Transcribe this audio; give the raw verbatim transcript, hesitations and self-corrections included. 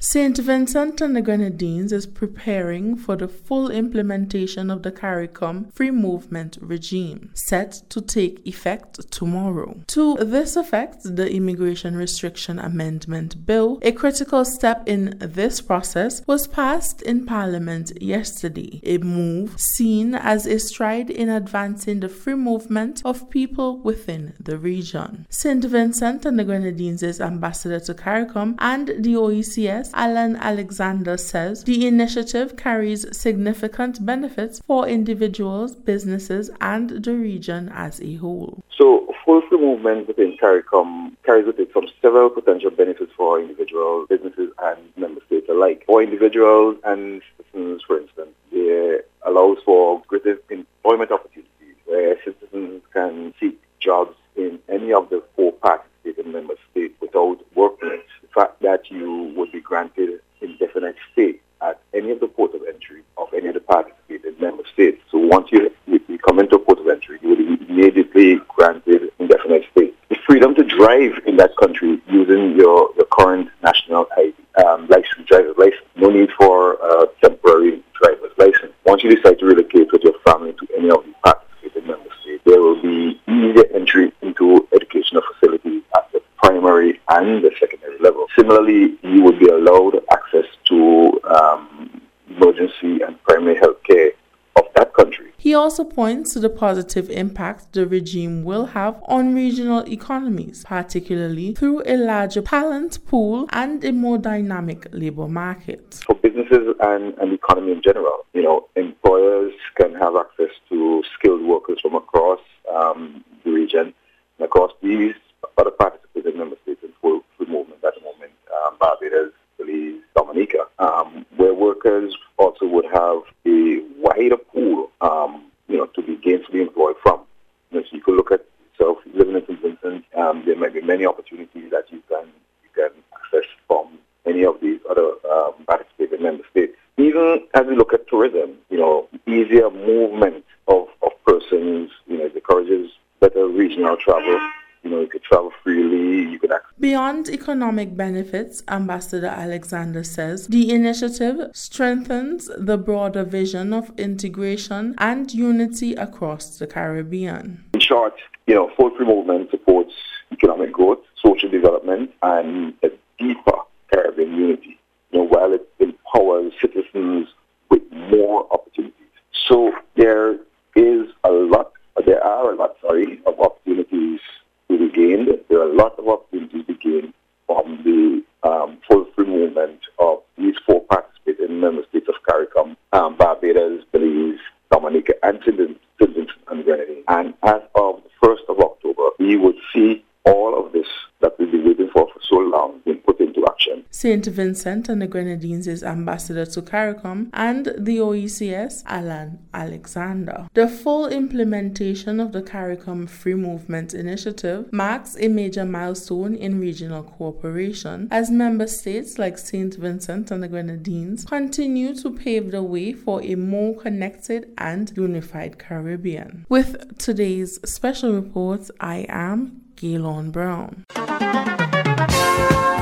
Saint Vincent and the Grenadines is preparing for the full implementation of the CARICOM free movement regime, set to take effect tomorrow. To this effect, the Immigration Restriction Amendment Bill, a critical step in this process, was passed in Parliament yesterday, a move seen as a stride in advancing the free movement of people within the region. Saint Vincent and the Grenadines' ambassador to CARICOM and the O E C S, Alan Alexander, says the initiative carries significant benefits for individuals, businesses, and the region as a whole. So, full free movement within CARICOM carries with it some several potential benefits for individuals, businesses, and member states alike. For individuals and citizens, for instance, it allows for greater employment opportunities where citizens can seek jobs in any of the four participating member states without work permits. The fact that you would be granted indefinite stay at any of the port of entry of any of the participating member states. So once you, you come into a port of entry, you will be immediately granted indefinite stay. The freedom to drive in that country using your, your current national I D, um, license, driver's license. No need for a temporary driver's license. Once you decide to relocate with your family to any of the participating member states, there will be easier entry into educational facilities at the primary and the secondary level. Similarly, you would be allowed access to um, emergency and primary health care of that country. He also points to the positive impact the regime will have on regional economies, particularly through a larger talent pool and a more dynamic labor market. For businesses and, and the economy in general, you know, employers can have access to skilled workers from across um, the region and across these other participating member states in full free movement at the moment, um, Barbados, Belize, Dominica, um, where workers also would have a wider pool, um, you know, to be gainfully employed from. You know, so you could look at yourself living in Saint Vincent. Um, there might be many opportunities that you can you can access from any of these other um, participating member states. Even as we look at tourism, you know, easier movement of, of persons, you know, it encourages better regional travel. You know, you could travel freely, you could access. Beyond economic benefits, Ambassador Alexander says, the initiative strengthens the broader vision of integration and unity across the Caribbean. In short, you know, full free movement supports economic growth, social development, and a deeper Caribbean unity, you know, while it empowers citizens with more opportunities. So there is a lot, there are a lot, sorry, of opportunities to be gained. There are a lot of opportunities to be gained from the um, full free movement of these four participating member states of CARICOM, um, Barbados, Belize, Dominica, and Saint Vincent and Grenadines. And as of the first of October, we would see all of this that we've been waiting for for so long being put into action. Saint Vincent and the Grenadines is ambassador to CARICOM and the O E C S, Alan Alexander. The full implementation of the CARICOM Free Movement Initiative marks a major milestone in regional cooperation as member states like Saint Vincent and the Grenadines continue to pave the way for a more connected and unified Caribbean. With today's special report, I am Gaylon Brown.